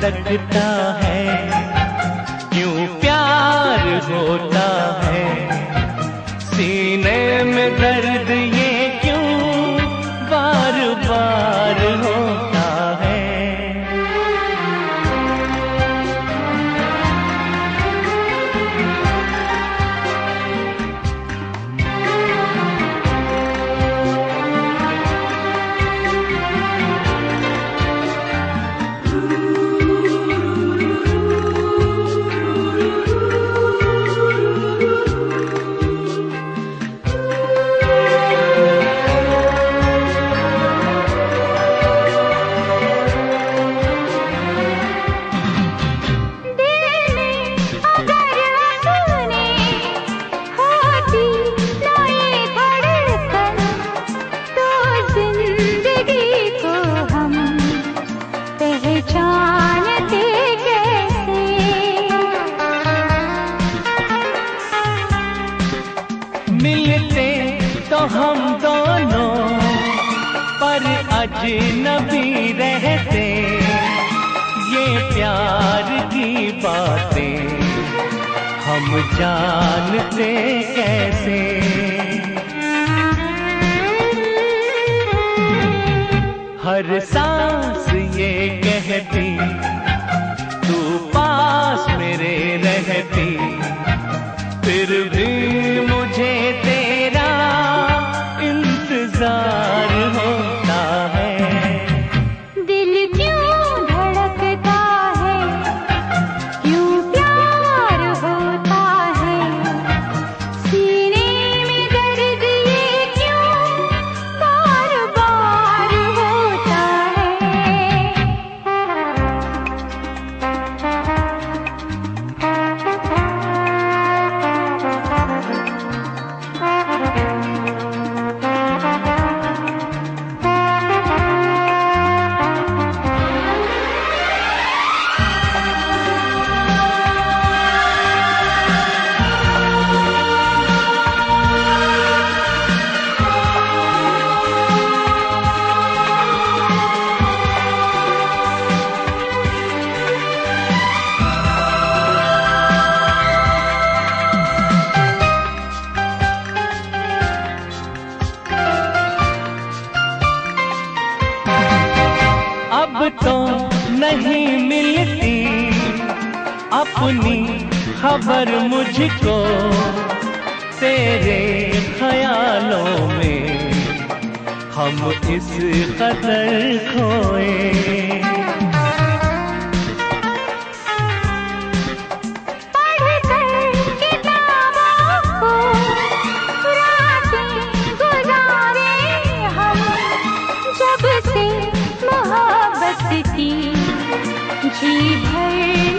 धड़कता है, क्यों प्यार होता है, सीने में दर्द ये क्यों बार बार होता है। मिलते तो हम दोनों पर अजनबी रहते, ये प्यार की बातें हम जानते कैसे। हर सांस ये कहती तू पास मेरे रहती, फिर भी मुझे तेरा इंतजार होता है। दिल क्यों धड़कता है, क्यों प्यार होता है, सीने में दर्द ये क्यों बार बार होता अब तो नहीं मिलती अपनी खबर मुझको, तेरे ख्यालों में हम इस कदर खोए। पढ़कर किताबों को रातें गुजारे हम, जब से मोहब्बत की जी भर